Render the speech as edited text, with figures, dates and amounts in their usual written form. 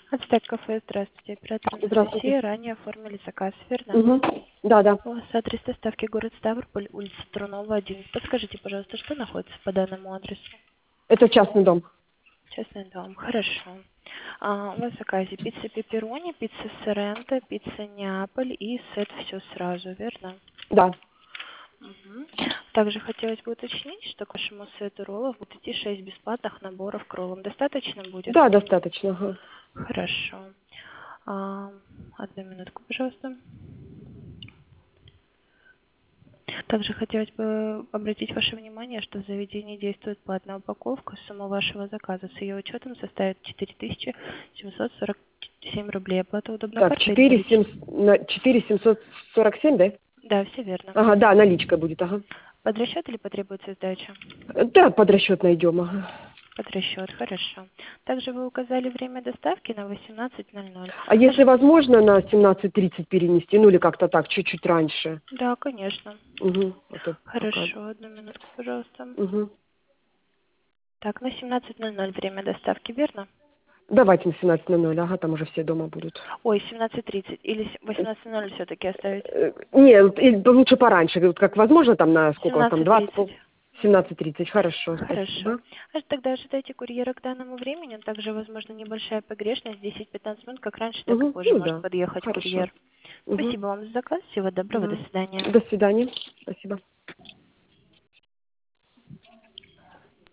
Ацтек кафе, здравствуйте. Оператор Здравствуйте. Анастасия. Ранее оформили заказ, верно? Угу. Да, да. У вас адрес доставки город Ставрополь, улица Трунова, 1. Подскажите, пожалуйста, что находится по данному адресу? Это частный дом. Частный дом. Хорошо. У вас в заказе пицца пепперони, пицца соренто, пицца Неаполь и сет все сразу, верно? Да. Мгм. Также хотелось бы уточнить, что к вашему сету роллов будет идти 6 бесплатных наборов к роллам. Достаточно будет? Да, достаточно. Ага. Хорошо. А, Одну минутку, пожалуйста. Также хотелось бы обратить ваше внимание, что в заведении действует платная упаковка. Сумма вашего заказа с ее учетом составит 4747 рублей. Оплата удобной Так, картой или наличной? 4747, да? Да, все верно. Ага, да, наличка будет, ага. Под расчет или потребуется сдача? Да, под расчет найдем, ага. Под расчет, хорошо. Также вы указали время доставки на 18:00. А если возможно на 17:30 перенести, ну или как-то так, чуть-чуть раньше. Да, конечно. Угу. А то пока. Хорошо, одну минутку, пожалуйста. Угу. Так, на 17:00 время доставки, верно? Давайте на 17:00, ага, там уже все дома будут. Ой, 17:30 или 18:00 все-таки оставить? Нет, лучше пораньше, вот как возможно, там на сколько у вас там, 20, 17:30. 17:30, хорошо, Хорошо. спасибо. Тогда ожидайте курьера к данному времени. Также, возможно, небольшая погрешность, 10-15 минут, как раньше, так и Угу. позже Ну может да, подъехать хорошо. курьер. Угу. Спасибо вам за заказ. Всего доброго. До Да. свидания. До свидания. Спасибо.